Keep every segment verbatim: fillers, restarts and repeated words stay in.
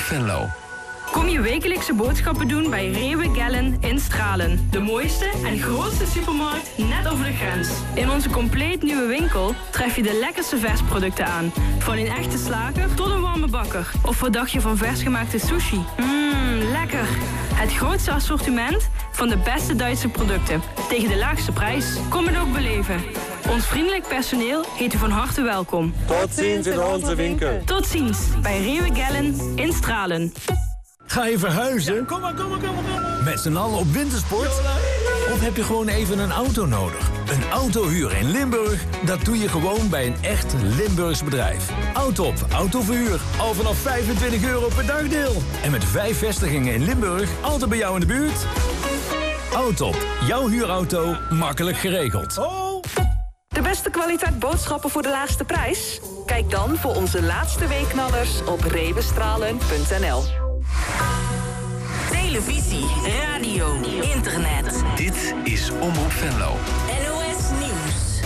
Venlo. Kom je wekelijkse boodschappen doen bij Rewe Gellen in Stralen. De mooiste en grootste supermarkt net over de grens. In onze compleet nieuwe winkel tref je de lekkerste versproducten aan. Van een echte slager tot een warme bakker. Of wat dacht je van versgemaakte sushi? Mmm, lekker. Het grootste assortiment van de beste Duitse producten. Tegen de laagste prijs. Kom het ook beleven. Ons vriendelijk personeel heet u van harte welkom. Tot ziens in onze winkel. Tot ziens bij Rewe Gellen in Stralen. Ga je verhuizen? Ja, kom maar, kom maar, kom maar, kom maar. Met z'n allen op wintersport? Of heb je gewoon even een auto nodig? Een autohuur in Limburg? Dat doe je gewoon bij een echt Limburgs bedrijf. Autop Autoverhuur. Al vanaf vijfentwintig euro per dagdeel. En met vijf vestigingen in Limburg, altijd bij jou in de buurt. Autop, jouw huurauto, makkelijk geregeld. Oh. De beste kwaliteit boodschappen voor de laagste prijs? Kijk dan voor onze laatste weekknallers op rewestralen punt n l. Televisie, radio, internet. Dit is Omroep Venlo. N O S Nieuws.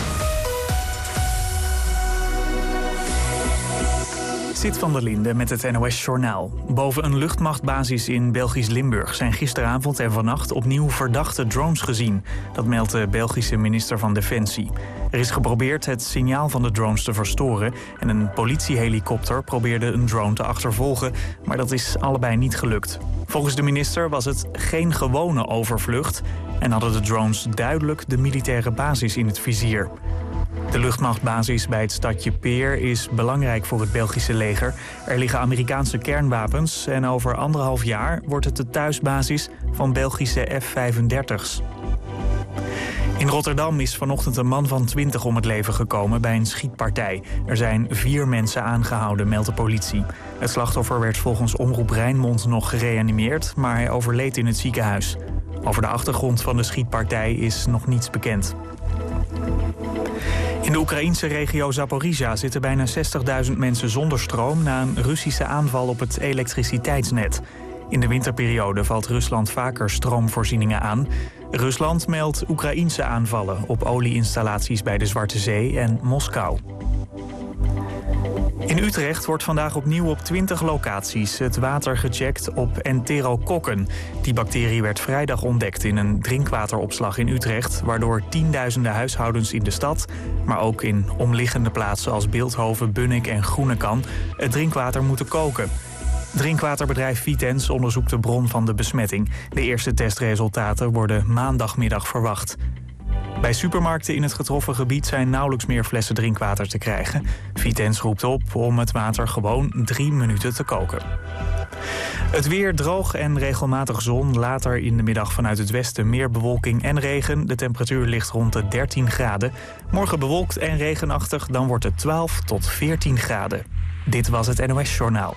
Zit van der Linde met het N O S-journaal. Boven een luchtmachtbasis in Belgisch Limburg zijn gisteravond en vannacht opnieuw verdachte drones gezien. Dat meldt de Belgische minister van Defensie. Er is geprobeerd het signaal van de drones te verstoren en een politiehelikopter probeerde een drone te achtervolgen, maar dat is allebei niet gelukt. Volgens de minister was het geen gewone overvlucht en hadden de drones duidelijk de militaire basis in het vizier. De luchtmachtbasis bij het stadje Peer is belangrijk voor het Belgische leger. Er liggen Amerikaanse kernwapens en over anderhalf jaar wordt het de thuisbasis van Belgische F vijfendertig's. In Rotterdam is vanochtend een man van twintig om het leven gekomen bij een schietpartij. Er zijn vier mensen aangehouden, meldt de politie. Het slachtoffer werd volgens Omroep Rijnmond nog gereanimeerd, maar hij overleed in het ziekenhuis. Over de achtergrond van de schietpartij is nog niets bekend. In de Oekraïnse regio Zaporizhia zitten bijna zestigduizend mensen zonder stroom na een Russische aanval op het elektriciteitsnet. In de winterperiode valt Rusland vaker stroomvoorzieningen aan. Rusland meldt Oekraïense aanvallen op olieinstallaties bij de Zwarte Zee en Moskou. In Utrecht wordt vandaag opnieuw op twintig locaties het water gecheckt op enterokokken. Die bacterie werd vrijdag ontdekt in een drinkwateropslag in Utrecht, waardoor tienduizenden huishoudens in de stad, maar ook in omliggende plaatsen als Bilthoven, Bunnik en Groenekan, het drinkwater moeten koken. Drinkwaterbedrijf Vitens onderzoekt de bron van de besmetting. De eerste testresultaten worden maandagmiddag verwacht. Bij supermarkten in het getroffen gebied zijn nauwelijks meer flessen drinkwater te krijgen. Vitens roept op om het water gewoon drie minuten te koken. Het weer droog en regelmatig zon. Later in de middag vanuit het westen meer bewolking en regen. De temperatuur ligt rond de dertien graden. Morgen bewolkt en regenachtig, dan wordt het twaalf tot veertien graden. Dit was het N O S-journaal.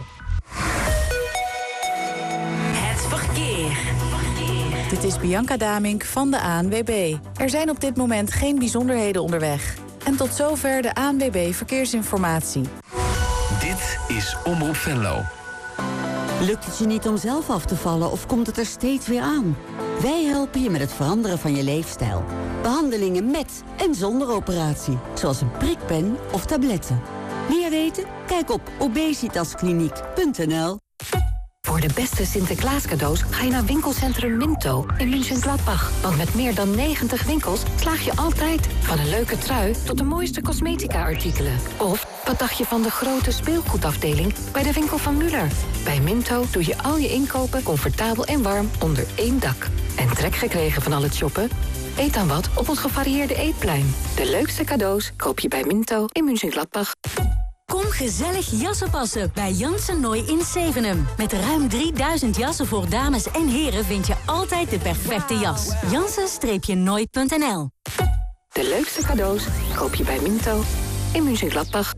Het verkeer. Dit is Bianca Damink van de A N W B. Er zijn op dit moment geen bijzonderheden onderweg. En tot zover de A N W B Verkeersinformatie. Dit is Omroep Venlo. Lukt het je niet om zelf af te vallen of komt het er steeds weer aan? Wij helpen je met het veranderen van je leefstijl. Behandelingen met en zonder operatie, zoals een prikpen of tabletten. Meer weten? Kijk op obesitaskliniek punt n l. Voor de beste Sinterklaas cadeaus ga je naar winkelcentrum Minto in München-Gladbach. Want met meer dan negentig winkels slaag je altijd van een leuke trui tot de mooiste cosmetica-artikelen. Of wat dacht je van de grote speelgoedafdeling bij de winkel van Muller? Bij Minto doe je al je inkopen comfortabel en warm onder één dak. En trek gekregen van al het shoppen? Eet dan wat op ons gevarieerde eetplein. De leukste cadeaus koop je bij Minto in München-Gladbach. Kom gezellig jassen passen bij Janssen Nooi in Zevenum. Met ruim drieduizend jassen voor dames en heren vind je altijd de perfecte jas. Janssen Nooi punt n l. De leukste cadeaus koop je bij Minto in München-Gladbach.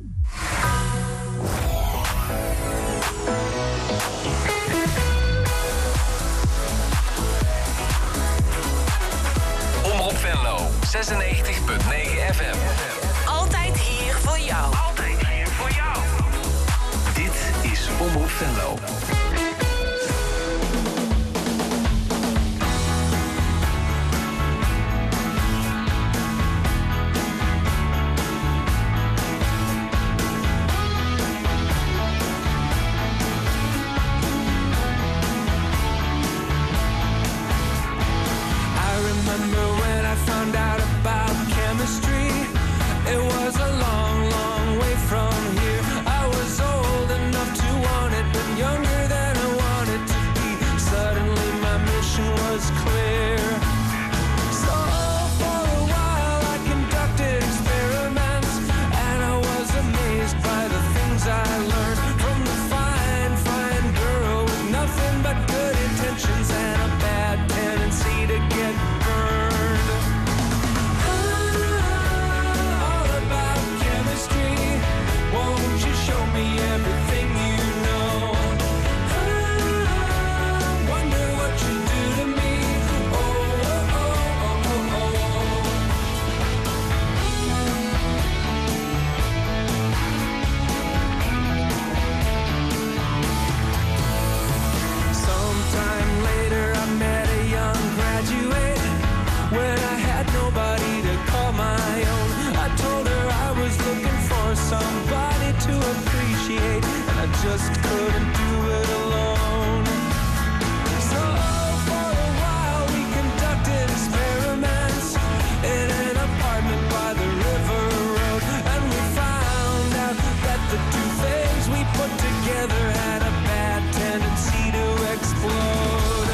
Omroep Venlo, zesennegentig punt negen F M. Altijd hier voor jou. Altijd hier voor jou. Dit is Omroep Venlo. was clear. So for a while I conducted experiments, and I was amazed by the things I learned from the fine, fine girl with nothing but good intentions and a bad tendency to get burned. Ah, all about chemistry. Won't you show me everything you know? Ah, wonder what you do to me. Oh, oh, oh, oh, oh, oh. Sometime later I met a young graduate when I had nobody to call my own. I told her I was looking for somebody to appreciate, and I just couldn't do it alone. So for a while we conducted experiments in an apartment by the river road, and we found out that the two things we put together had a bad tendency to explode.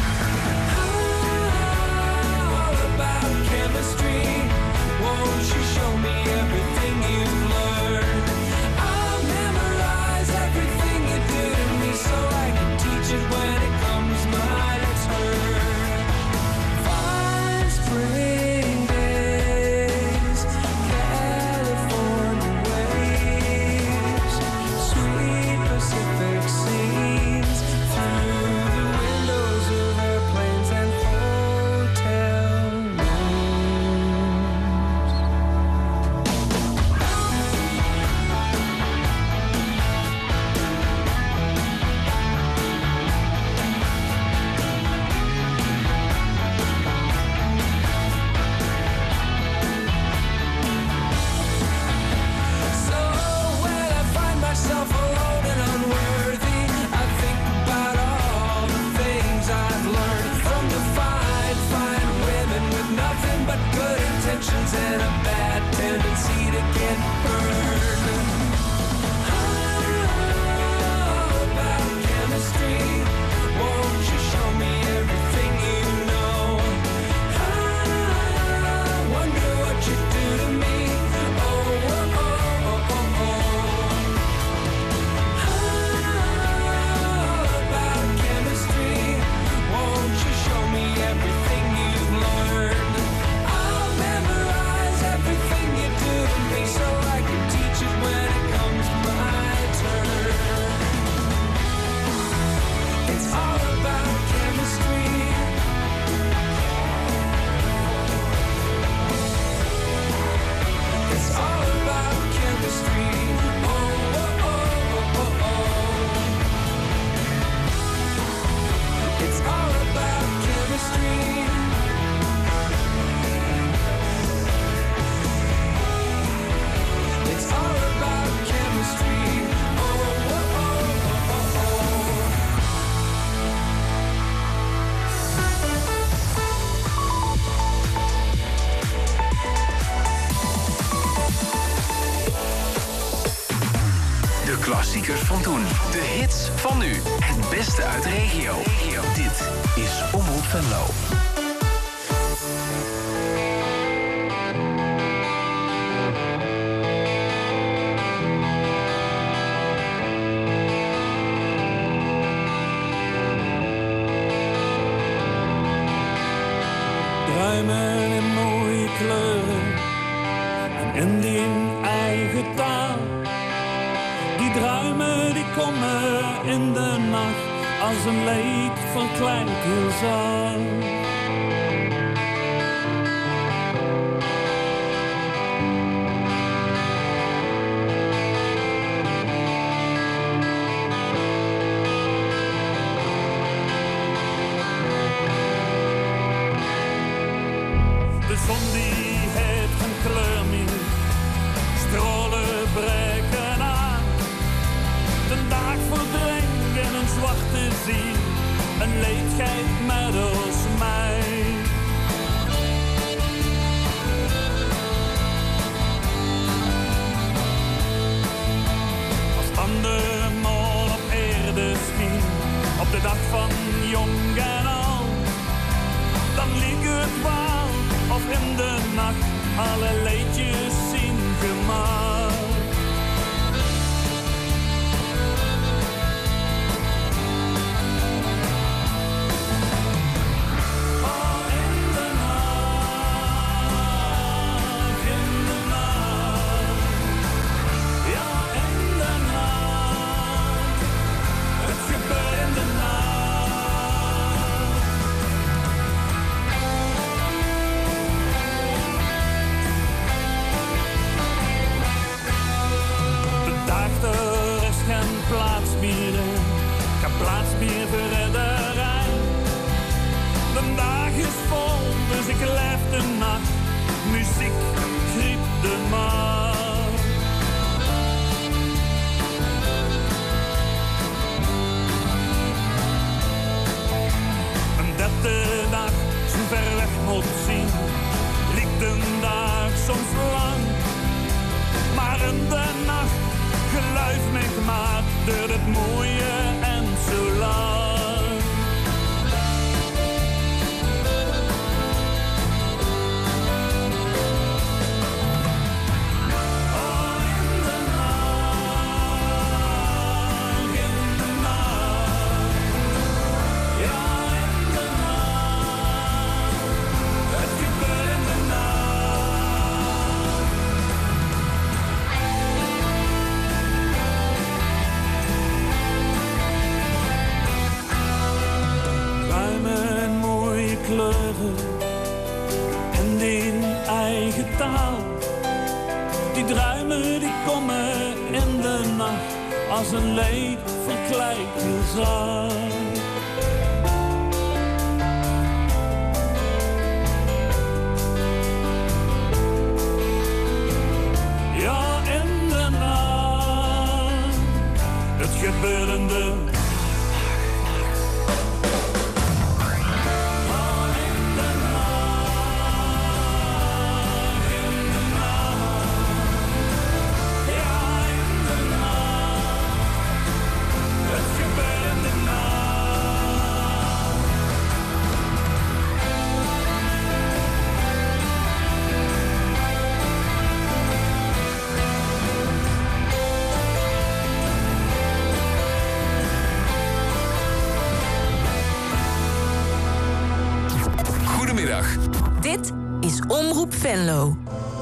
Ah, all about chemistry. Won't you show me everything you've learned? I'll memorize everything you do to me so I can teach it when it comes my turn. Fine spring days, California waves, sweet Pacific scenes through the windows of airplanes and hotel rooms. So when I find myself alone and unworthy, I think about all the things I've learned from the fine, fine women with nothing but good intentions and a bad tendency to get burned. All about chemistry. Won't you show me everything you know? I wonder what you do to me. Oh, oh, oh, oh, oh, oh. All about chemistry. Won't you show me everything you've learned? I'll memorize everything you do to me so I can teach it when it comes my turn. It's all about chemistry. It's all about chemistry. Oh, oh, oh, oh, oh, oh. It's all about chemistry. It's all about chemistry. Oh, oh, oh, oh, oh, oh. De klassiekers van toen. De hits van nu. Het beste uit de regio. Dit is Omroep Venlo. Druimen in mooie kleuren en in die eigen taal. Die druimen die komen in de nacht als een leek verkleind heel zaal. De zon die heeft geen kleur meer, stralen breken aan. De dag verdrinkt in een zwarte zee, een leegheid met ons mij. Als dan de maan op aarde scheen, op de dag van jong en oud, in de nacht alle leedjes ingemaakt. Oh, in de nacht, in de nacht, ja, in de nacht, het gebeurt in de nacht. Er is geen plaats meer, geen plaats meer voor redderij. De dag is vol, dus ik leef de nacht. Muziek griep de macht. En dat de dag zo ver weg moet zien, ligt de dag soms lang. Maar in de nacht geluid me gemaakt door het mooie en zo lang. Oh, in de nacht, in de nacht, ja, in de nacht, het gebeurt in de nacht. En mooie kleuren en in eigen taal. Die druimen die komen in de nacht als een leed verkleide zaal. Ja, in de nacht, het gebeurende. Dit is Omroep Venlo.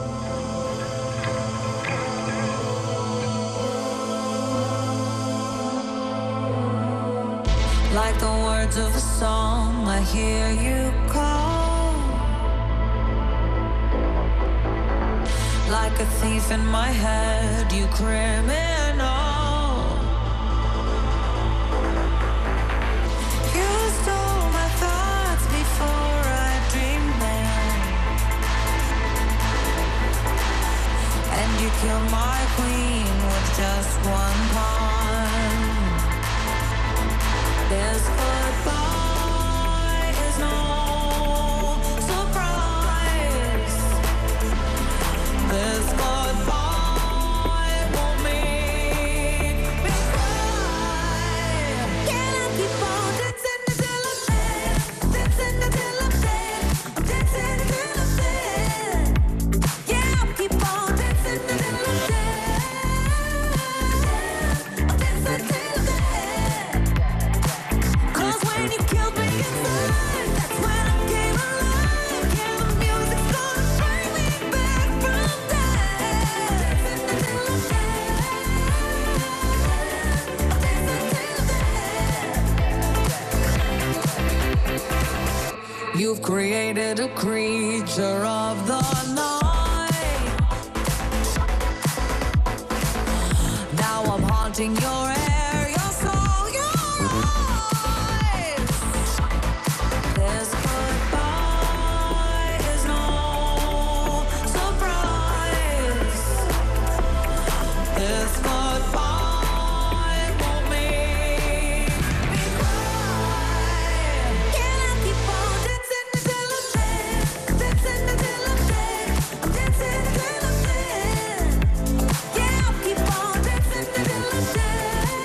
Like the words of a song, I hear you call. Like a thief in my head, you criminal. You stole my thoughts before I dreamed them, and you killed my queen with just one pawn. This goodbye is no surprise. This goodbye won't make me cry. Can I keep on dancing until I'm dead? Dancing until I'm dead. Dancing until I'm dead. Yeah, I'll keep on dancing until I'm dead. I'll dance until I'm dead. When you killed me inside, that's when I came alive. Yeah, the music's gonna bring me back from death. Until I'm dead, I'll dance until I'm dead. You've created a creature of the night. Now I'm haunting your air, your soul, your eyes. This goodbye is no surprise. This goodbye won't make me cry. Can I keep on dancing until I'm dead? Dancing until I'm dead. Dancing until I'm dead. Yeah, I'll keep on dancing until I'm dead.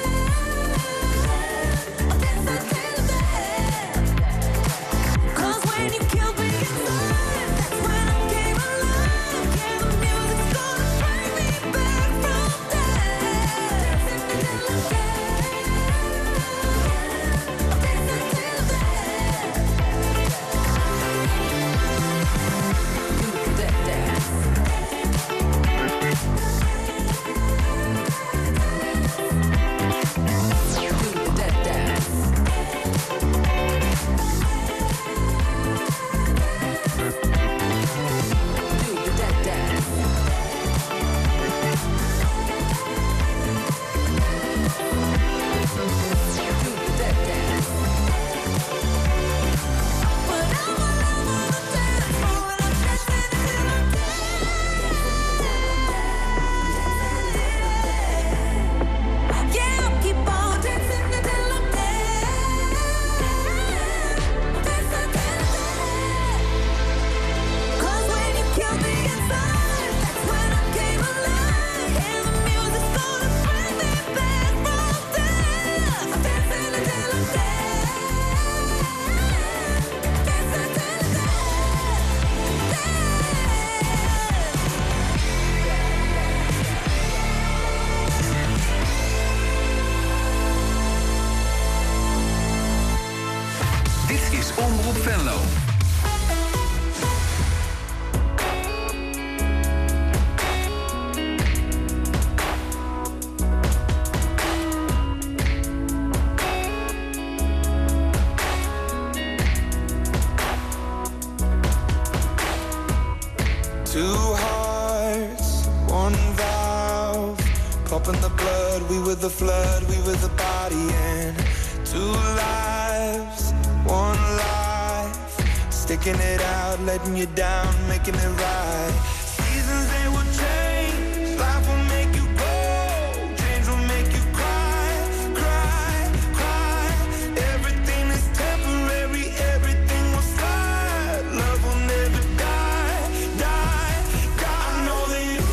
Two hearts, one valve, pumping the blood. We were the flood, we were the body, and two lives, one life, sticking it out, letting you down, making it right. Seasons they will change, life will make you go, dreams will make you cry, cry, cry. Everything is temporary, everything will slide. Love will never die, die, die. I know that you,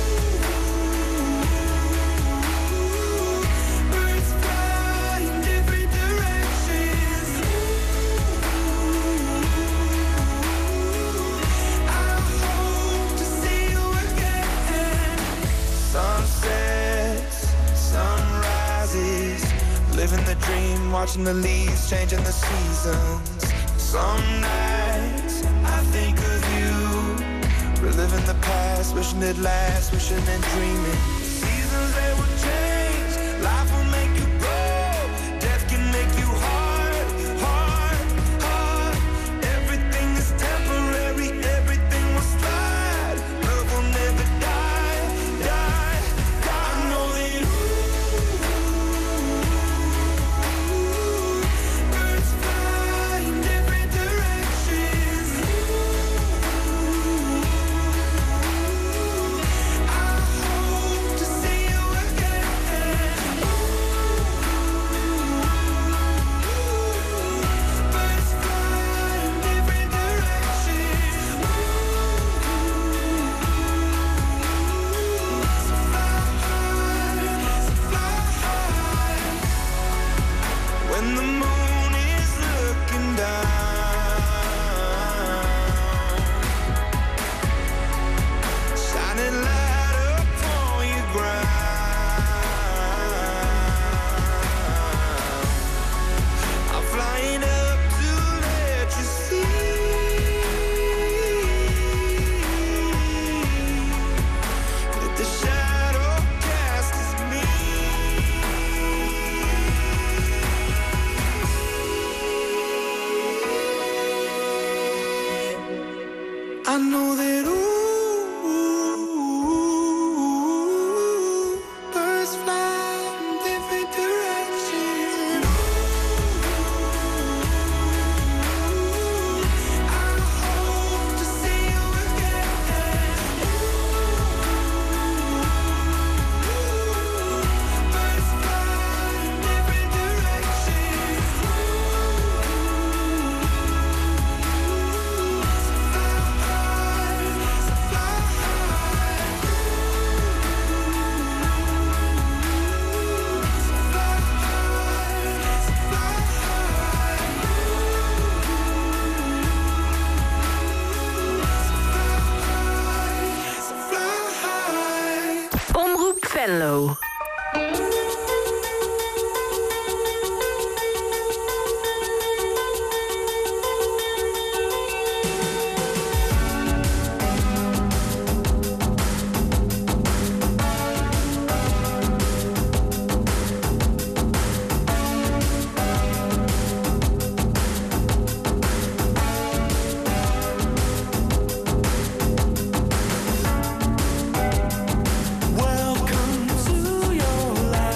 birds fly in different directions. I hope to see you again. Sunsets, sunrises, living the dream, watching the leaves, changing the seasons. Some nights I think of you, reliving the past, wishing it lasts, wishing and dreaming. Seasons they will change, life will make you grow, death can make you hard, hard, hard. Everything is temporary, everything will slide. Love will never die, die, die. I know that you, birds fly in different directions. I hope to see you again. Birds fly in different directions. So fly high, so fly high. When the moon is looking down, shining light upon your ground, I'm flying up to let you see that the shadow cast is me. I know that ooh, birds fly in different directions. I hope to see you again. Birds fly in different directions. Omroep Venlo. Welcome to your life.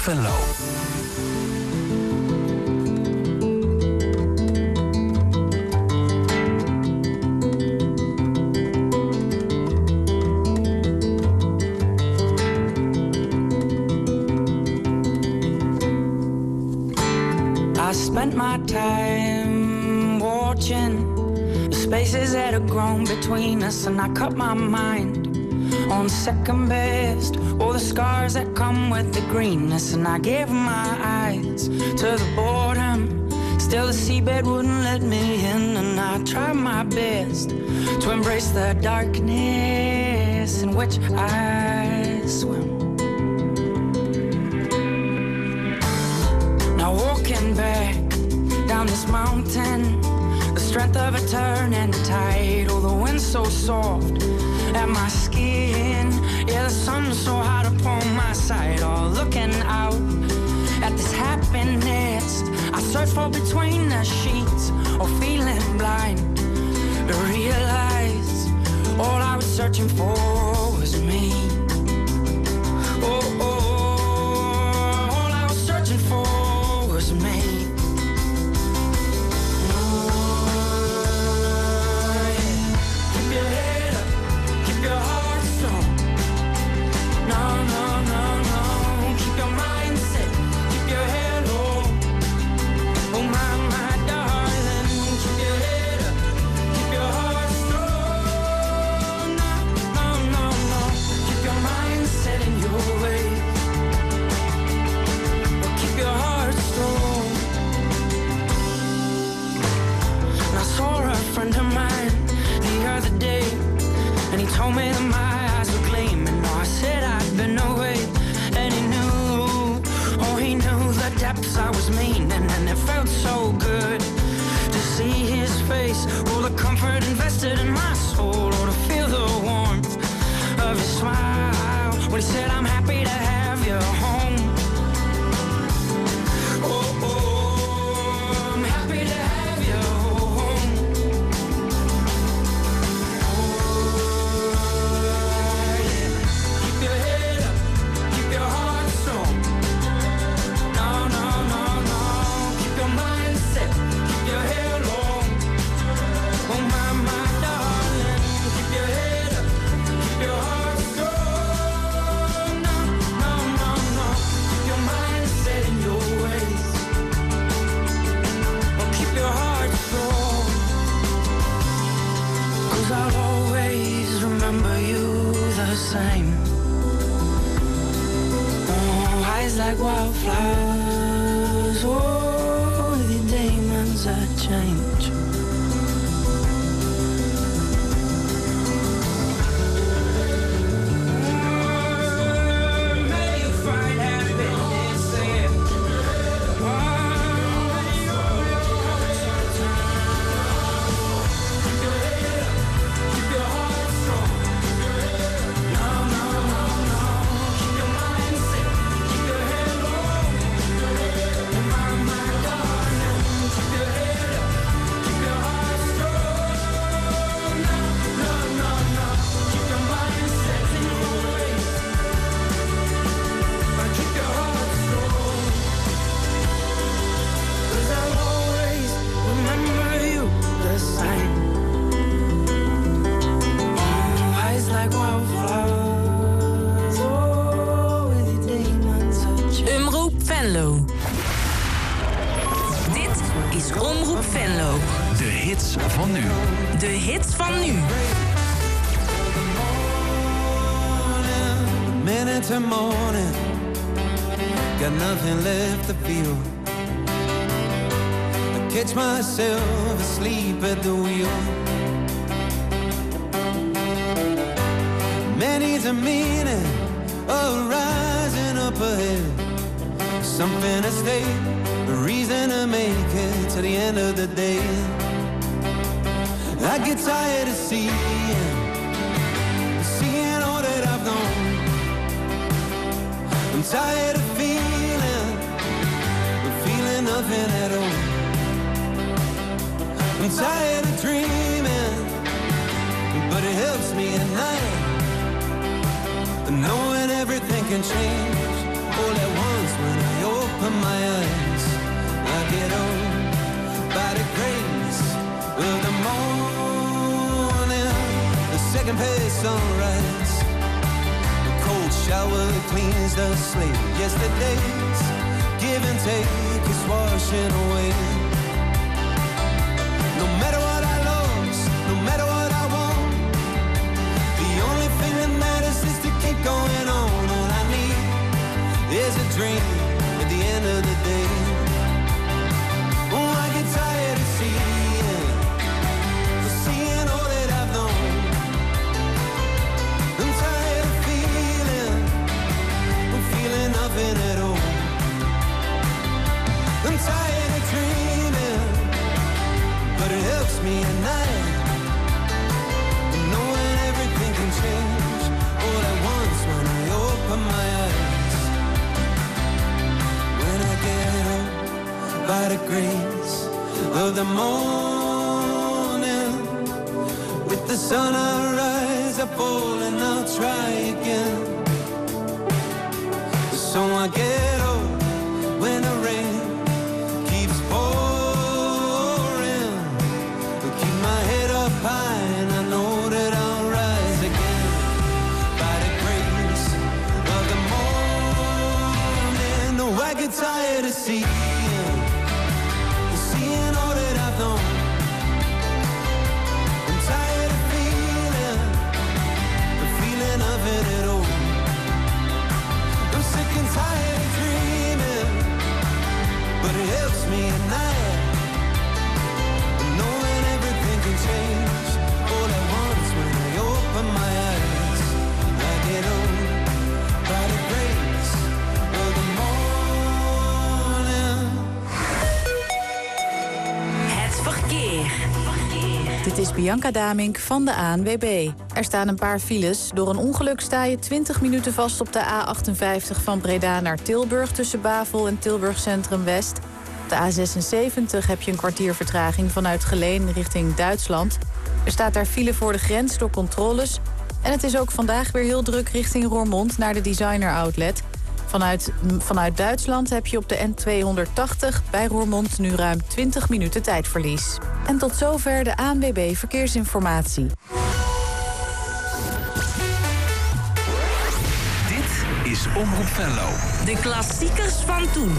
Venlo. I spent my time watching the spaces that have grown between us, and I cut my mind on second best, all the scars that come with the greenness, and I gave my eyes to the boredom. Still the seabed wouldn't let me in, and I tried my best to embrace the darkness in which I swim. Now walking back down this mountain, the strength of a turning tide. Oh, the wind so soft at my skin, yeah, the sun so hot upon my side. Oh, looking out at this happiness I search for between the sheets, or feeling blind to realize all I was searching for was me. Oh, oh, all I was searching for was me. Friend of mine the other day, and he told me that my eyes were gleaming. Oh, I said I'd been away, and he knew, oh, he knew the depths I was meaning, and it felt so good to see his face, all the comfort invested in my soul, or to feel the warmth of his smile when he said, I'm happy to have you home. Oh, oh, I'm happy to have you home. I'll always remember you the same. Oh, eyes like wildflowers, oh, the demons that change. May you find happiness there. Omroep Venlo. Dit is Omroep Venlo. De hits van nu. De hits van nu. Minute to morning, got nothing left to feel. I catch myself asleep at the wheel. Many's a meaning of rising up ahead. Something to stay, a reason to make it to the end of the day. I get tired of seeing, seeing all that I've known. I'm tired of feeling, but feeling nothing at all. I'm tired of dreaming, but it helps me at night, knowing everything can change all at once when open my eyes, I get on by the grace of the morning, the second page sunrise, the cold shower cleans the slate. Yesterday's give and take is washing away. No matter what I lost, no matter what I want, the only thing that matters is to keep going on. All I need is a dream at the end of the day. Oh, I get tired of seeing, of seeing all that I've known. I'm tired of feeling, I'm feeling nothing at all. I'm tired of dreaming, but it helps me at night, knowing everything can change all at once when I open my eyes. When I get up by the grace of the morning, with the sun I rise, I fall and I'll try again. So I get up when the rain keeps pouring, keep my head up high and I know that I'll rise again by the grace of the morning. No, I get tired of seeing, seeing all that I've known. I'm tired of feeling, the feeling of it at all. I'm sick and tired of dreaming, but it helps me at night, knowing everything can change all at once when I open my eyes. I get on by the grace of the morning. Het verkeer. Dit is Bianca Damink van de A N W B. Er staan een paar files. Door een ongeluk sta je twintig minuten vast op de A achtenvijftig van Breda naar Tilburg tussen Bavel en Tilburg Centrum West. Op de A zesenzeventig heb je een kwartier vertraging vanuit Geleen richting Duitsland. Er staat daar file voor de grens door controles. En het is ook vandaag weer heel druk richting Roermond naar de Designer Outlet. Vanuit, vanuit Duitsland heb je op de N tweehonderdtachtig bij Roermond nu ruim twintig minuten tijdverlies. En tot zover de A N W B Verkeersinformatie. Dit is Omroep Venlo. De klassiekers van toen.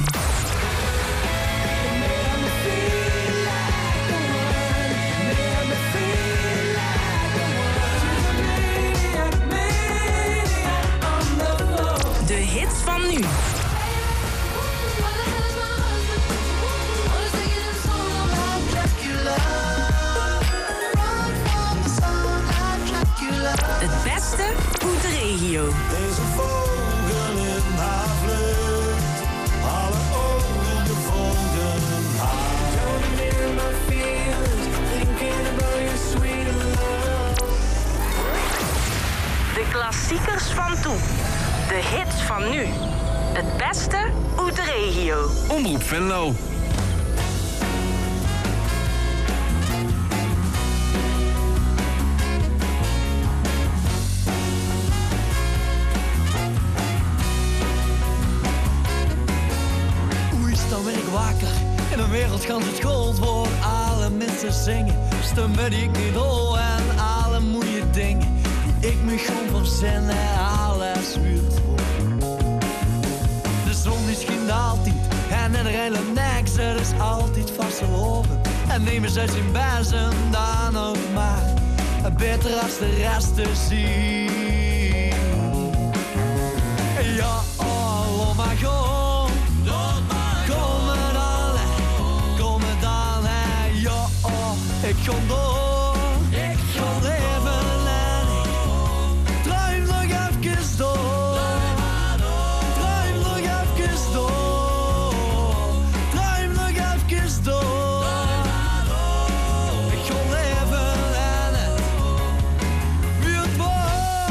De hits van nu. Het beste uit de regio. Deze vogel in haar vlucht, alle ogen gevonden haar. Coming in my feelings, thinking about your sweet love. De klassiekers van toen. De hits van nu. Het beste uit de regio. Omroep Venlo. Dan ben ik wakker in een wereld gans het gold voor alle mensen zingen. Stemmen die ik niet hoor en alle mooie dingen die ik me gewoon verzinnen en alles wuurt. De zon die schijnt altijd en iedereen loopt niks, het is altijd vastelopen. En nemen zij zijn bezen dan ook maar beter als de rest te zien. Ja, oh, oh my god. Ik ga door, ik ga leven en ik druim nog even door. Druim nog even door, druim nog even door. Ik ga leven en het wordt waar.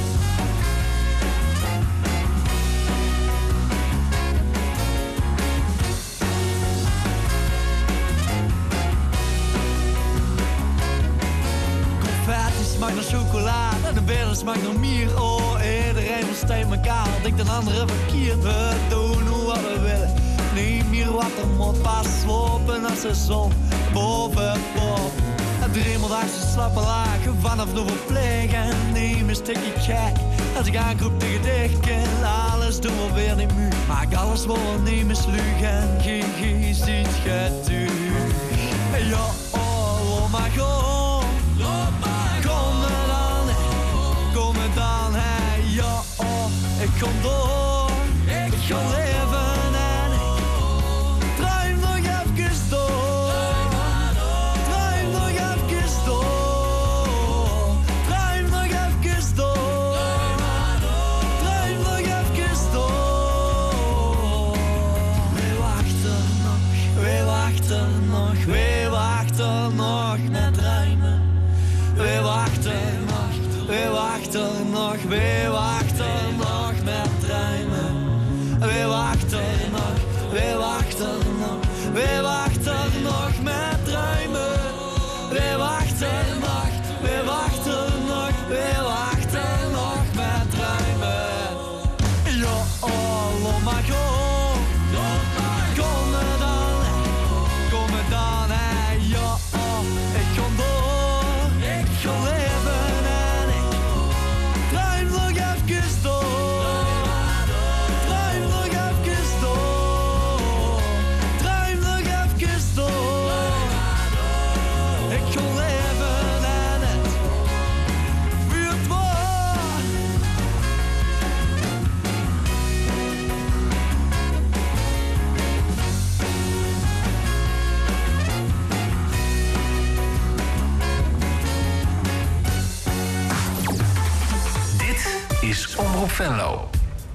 Smaakt naar chocolade en de bergen smaakt naar mier. Oh, iedereen versteekt elkaar. Ik de andere verkeerd, we doen hoe wat we willen. meer wat er moet pas lopen als de zon boven pop. Het driemeldagse slappe lagen vanaf de verpleegen. Neem een stukje gek als ik aankroep tegen dichtken. Alles doen we weer niet moe, maak alles wel niet mislugen. Geen geest iets getuig. Ja, oh, loop maar gewoon. Kom me dan, kom me dan, hey. Ja, oh, ik kom door. Ik ga leven en ik drijf nog even door. Drijf nog even door. Drijf nog even door. Drijf nog even door. We wachten nog, we wachten nog, we wachten nog met ruimen. We wachten nog, we wachten nog, we wachten nog met ruimen. We wachten nog, we wachten nog, we wachten nog met ruimen. We wachten nog, we wachten nog, we wachten nog met ruimen. Ja, oh, loop maar gewoon. Kom me dan, kom me dan, hey. Ja, oh, ik kom door. Ik ga leven en ik drijf nog even door. Drijf nog even door. Drijf nog even door. Ik ga leven en het vuurt voor. Dit is Omroep Venlo.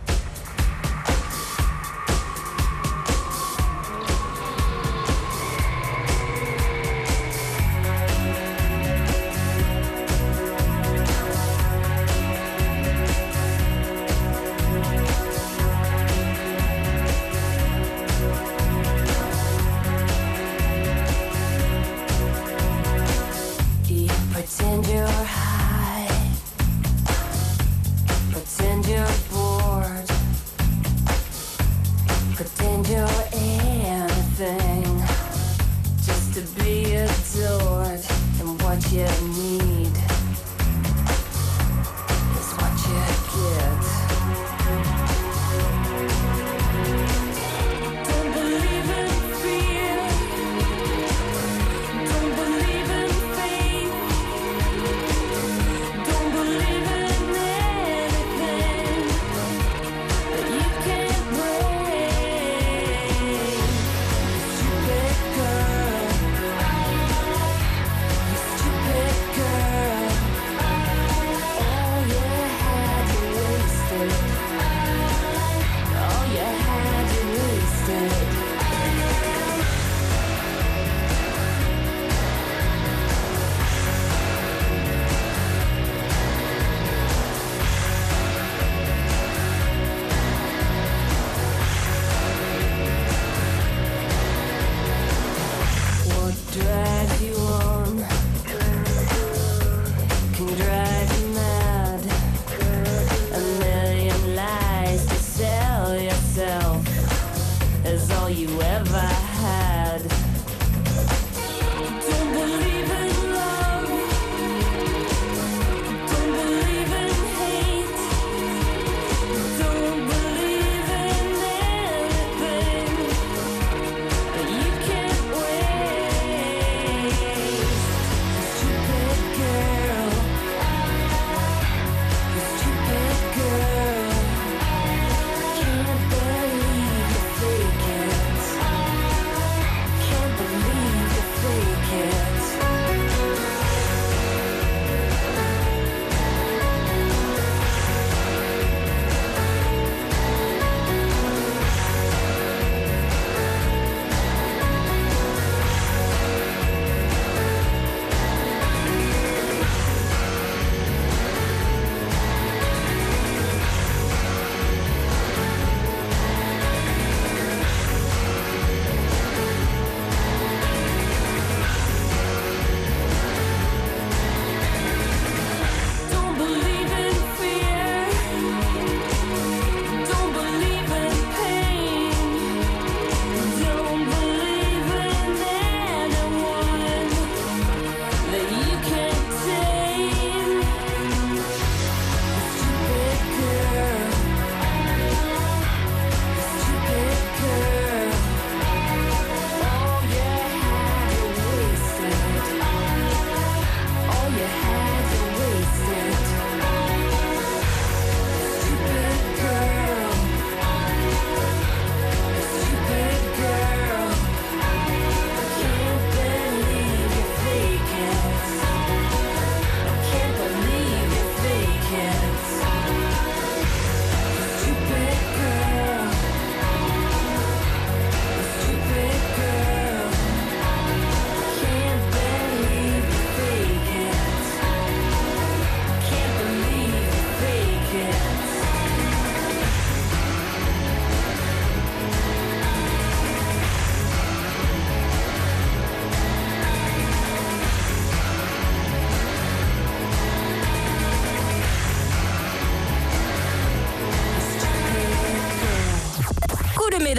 You pretend you're high, pretend you're bored, pretend you're anything just to be adored. And what you need is what you get. Don't believe in fear, don't believe in faith, don't believe in anything that you can't break. Stupid girl, you stupid girl.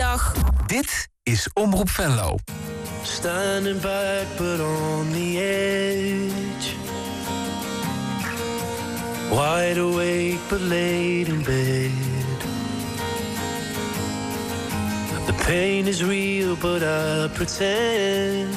dag. Dit is Omroep Venlo. Standing back but on the edge, wide awake but late in bed. The pain is real but I pretend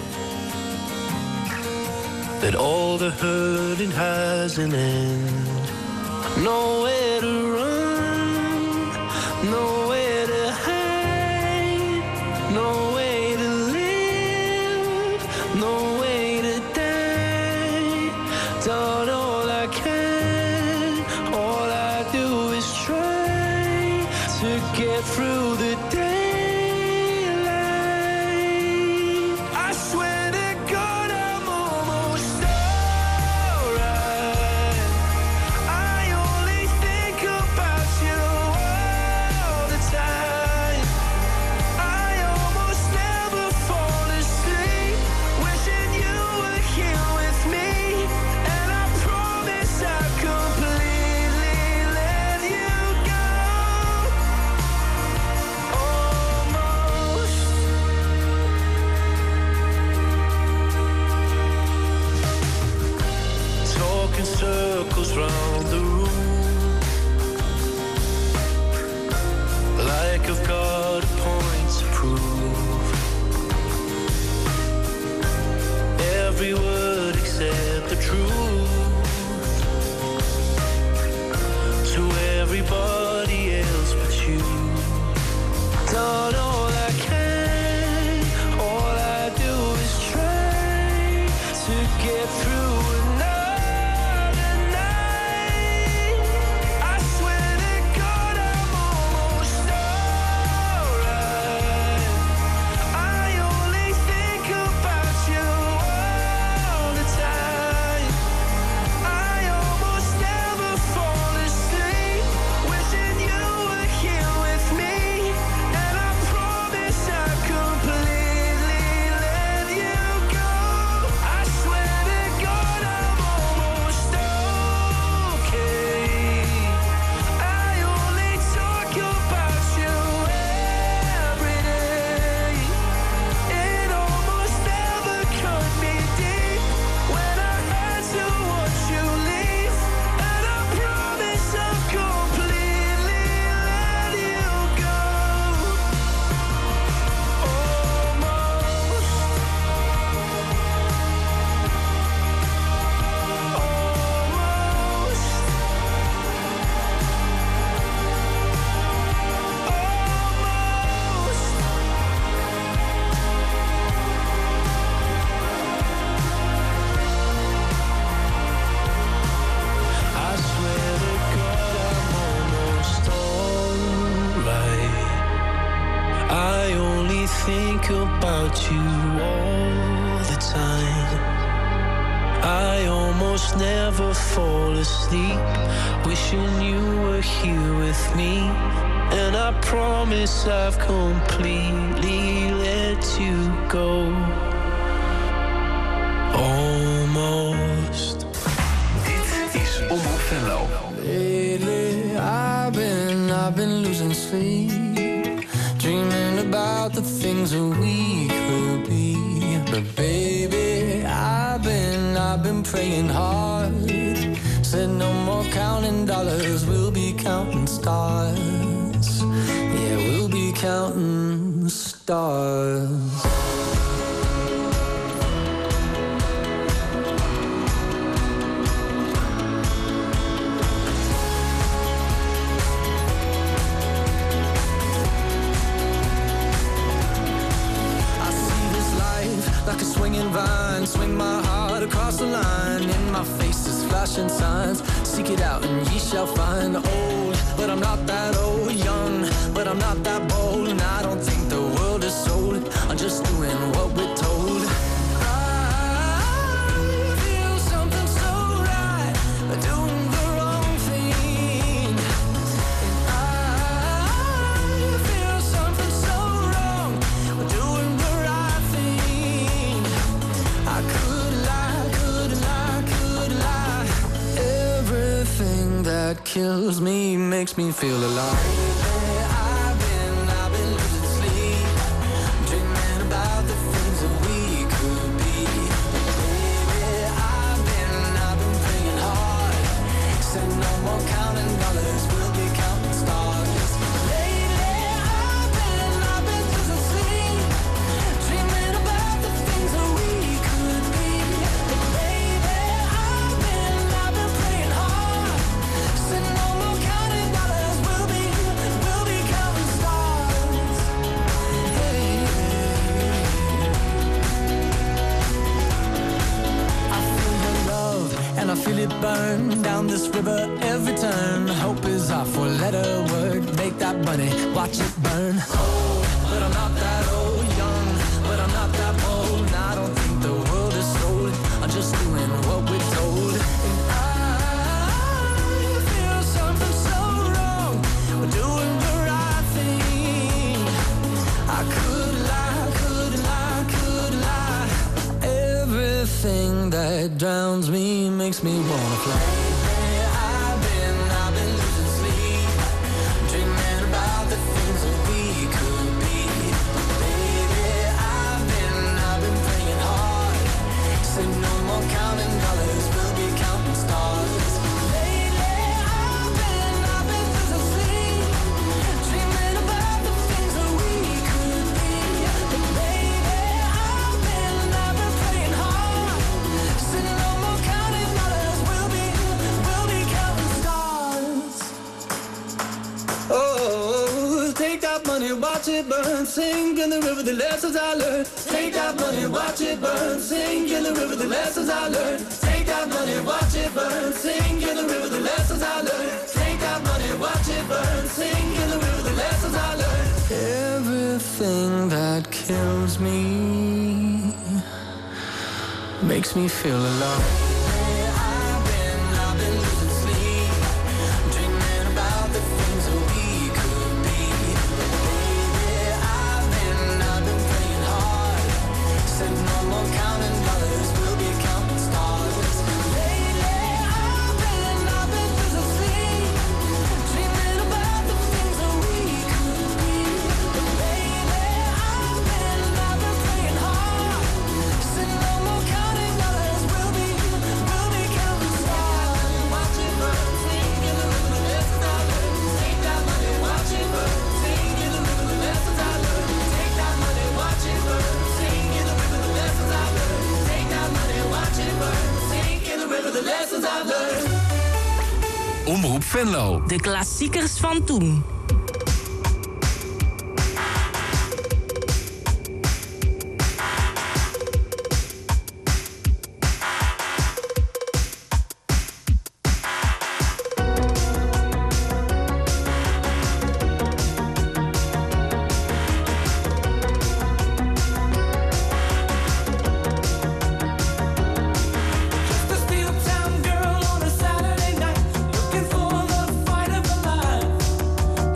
that all the hurting has an end. Nowhere to run, nowhere to hide, no way to live, no way to die. Done all I can, all I do is try to get through the daylight. I swear to God I'm almost alright. I only think about you all the time. I almost never fall asleep, wishing you were here with me. And I promise I'll completely let you go. Almost. Talking circles round the room, like I've got a point to prove. Every word except the truth to everybody else but you. Done all I can, all I do is try to get through another night. I swear to God I'm almost alright. I only think about you all the time. I almost never fall asleep, wishing you were here with me. And I promise I'll completely let you go. I swear to God I'm almost okay. I only talk about you every day. It almost never cut me deep when I had to watch you leave. And I promise I'll completely let you go. Almost. Almost. Almost. I swear to God I'm almost alright. I only think about you all the time. I almost never fall asleep, wishing you were here with me. And I promise I've completely let you go. Almost. Dit is Omroep Venlo. Lately, I've been, I've been losing sleep, dreaming about the things that we could be. But baby, I've been, I've been praying hard. Said no more counting dollars, we'll be counting stars. Yeah, we'll be counting stars. Like a swinging vine, swing my heart across the line. In my face is flashing signs. Seek it out and ye shall find. Old, but I'm not that old. Young, but I'm not that bold. And I don't think the world is sold. I'm just doing what we're told. I feel something so right, doing the wrong thing. And I feel something so wrong, doing the right thing. I could lie, could lie, could lie. Everything that kills me makes me feel alive. I've been, I've been losing I feel it burn down this river every turn. Hope is our four-letter word. Make that money, watch it burn. Old, but I'm not that old. Young, but I'm not that bold. And I don't think the world is sold. I'm just doing what we're told. And I feel something so wrong. We're doing the right thing. I could lie, could lie, could lie. Everything that drowns me makes me wanna fly. I've been, I've been losing sleep, dreaming about the things that we could be. Baby, I've been, I've been praying hard. Said no more counting dollars, we'll be counting stars. Lately, I've been, I've been losing sleep, dreaming about the things that we could be. But baby, I've been, I've been praying hard. Said no more counting dollars, we'll be, we'll be counting stars. Oh, take that money, watch it burn, sink in the river, the lessons I learned. Take that money, watch it burn, sink in the river, the lessons I learned. Take that money, watch it burn, sink in the river, the lessons I learned. Take that money, watch it burn, sink in the river, the lessons I learned. Everything that kills me makes me feel alive. I've been, I've been losing sleep, dreaming about the things that we could be. Baby, I've been, I've been praying hard. Said no more counting dollars, we'll be counting stars. Lately, I've been, I've been losing sleep, dreaming about the things that we could be. Baby, I've been, I've been praying hard. Said no more counting dollars, we'll be, we'll be counting stars. Watch it burn, sing in the river, the lessons I learned. Take that money, watch it burn, sing in the river, the lessons I learned. Take that money, watch it burn, sing in the river, the lessons I learned. Take that money, watch it burn, sing in the river, the lessons I learned. Omroep Venlo. De klassiekers van toen. Just a steel town girl on a Saturday night, looking for the fight of her life.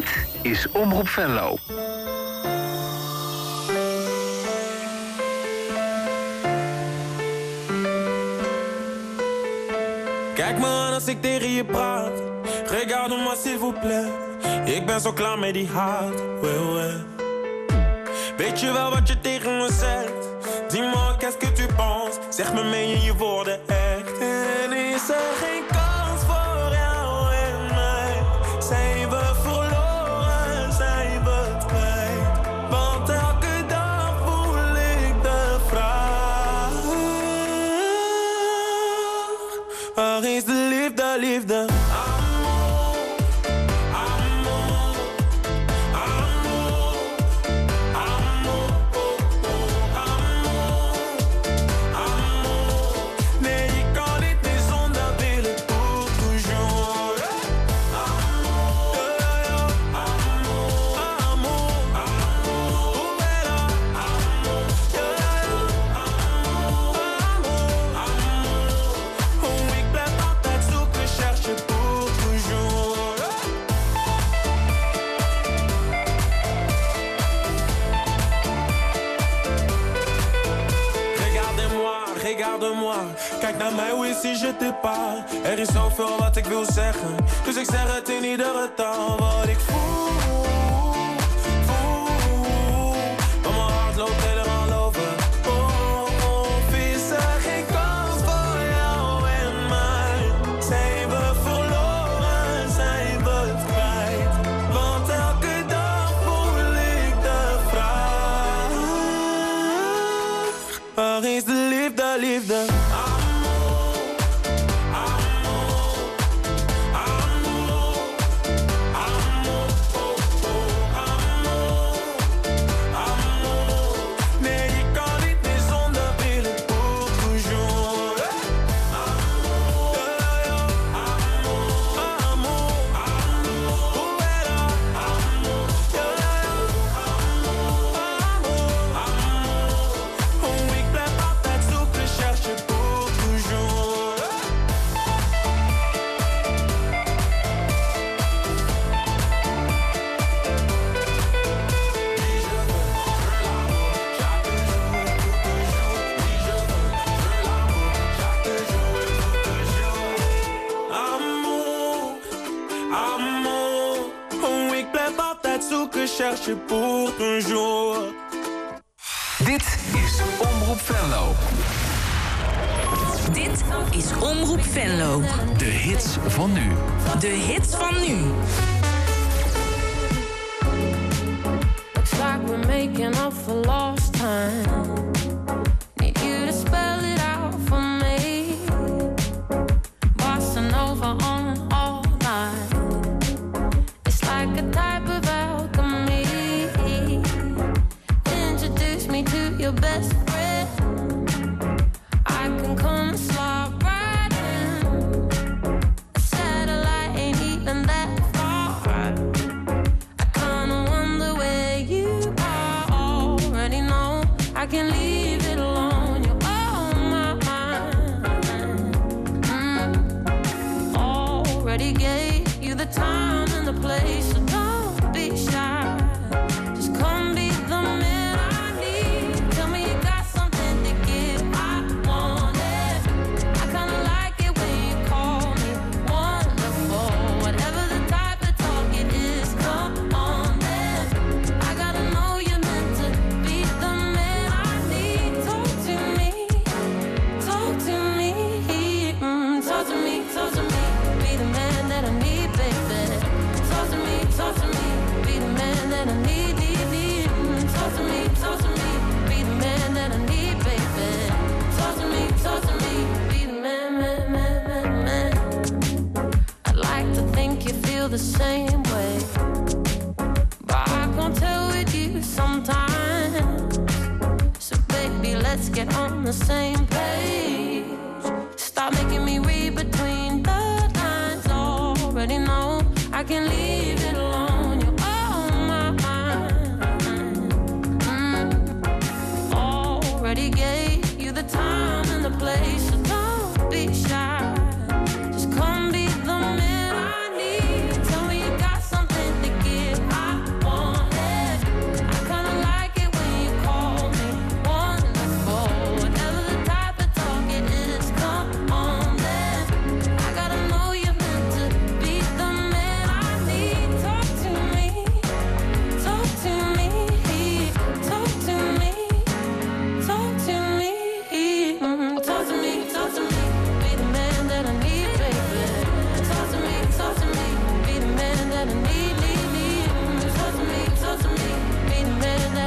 Dit is Omroep Venlo. Kijk me aan als ik tegen je praat. Regarde-moi s'il vous plaît. Ik ben zo klaar met die haat. Ouais, ouais. Weet je wel wat je tegen me zegt? Dis-moi, qu'est-ce que tu penses? Zeg me, meen je je woorden echt? En is er geen kans voor jou en mij? Zijn we verloren, zijn we het kwijt? Want elke dag voel ik de vraag. Waar is de liefde, liefde? Kijk naar mij, hoe is die je te pas? Er is zoveel wat ik wil zeggen, dus ik zeg het in iedere taal. Wat ik voel, voel, maar mijn hart loopt helemaal over. Oh, of is er geen kans voor jou en mij? Zijn we verloren, zijn we het kwijt? Want elke dag voel ik de vraag. Waar is de liefde, liefde? Cherche pour toujours. Dit is Omroep Venlo. Dit is Omroep Venlo. De hits van nu. De hits van nu. Looks like we're making up for lost time. Need you to spell it out for me. Bossing over on all night. It's like a type of alchemy. Introduce me to your best friend. I can come and slide right in. A satellite ain't even that far. I kinda wonder where you are. Already know I can leave it alone. You're on my mind. Mm. Already gave you the time and the place, so don't be shy. Just come be the man I need. Tell me you got something to give. I want it. I kinda like it when you call me wonderful. Whatever the type of talk it is, come on then. I gotta know you're meant to be the man I need. Talk to me, talk to me, mm, talk to me, talk to me. Be the man that I need, baby. Talk to me, talk to me. Be the man that I need, need, need. Mm, talk to me, talk to me. Be the man that I need, baby. Talk to me, talk to me. Be the man, man, man, man, man. I'd like to think you feel the same way, but I can't tell with you sometimes. So baby, let's get on the same page. Stop making me read between the lines. Already know I can leave